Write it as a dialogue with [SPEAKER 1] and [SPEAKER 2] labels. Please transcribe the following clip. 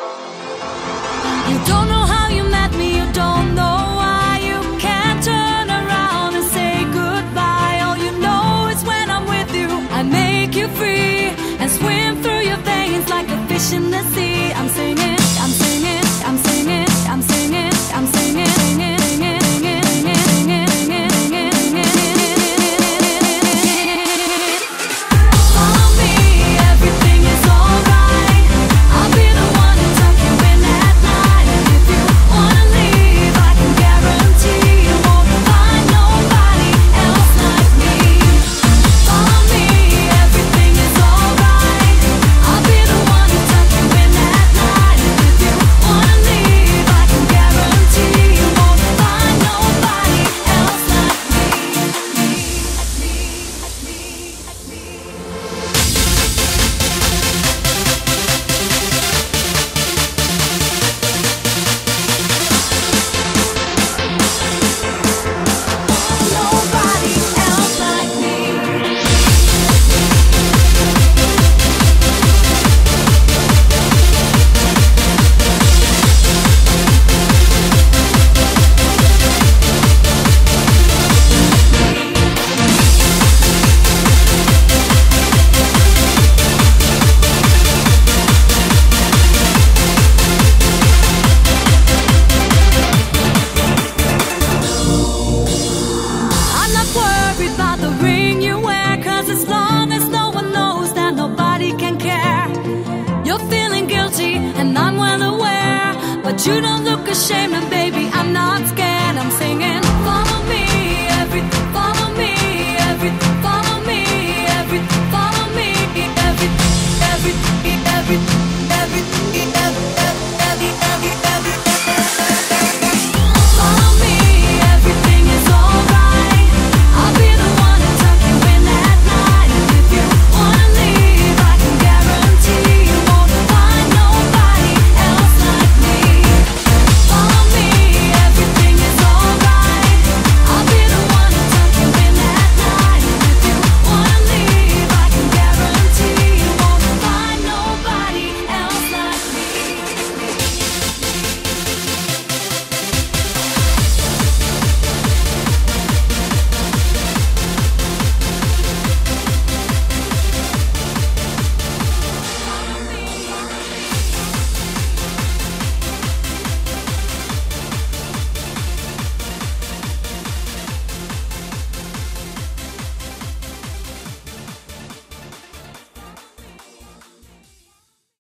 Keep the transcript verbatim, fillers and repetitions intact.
[SPEAKER 1] You don't know how you met me, you don't know why. You can't turn around and say goodbye. All you know is when I'm with you, I make you free and swim through your veins like a fish in the sea. I'm singing, I'm singing, I'm singing, I'm singing, I'm singing, singing, singing, singing, singing, singing, singing, singing. Follow me, everything is alright. I'll be the one to tuck you in at night. And if you wanna leave, I can guarantee you won't find nobody else like me. Follow me, everything is alright. I'll be the one to tuck you in at night. And if you wanna leave, I can guarantee you won't find nobody else like me. Me, me, me, me. Nobody else like me. I'm not worried about the ring you wear, 'cause as long as no one knows that nobody can care. You're feeling guilty and I'm well aware, but you don't look ashamed of it.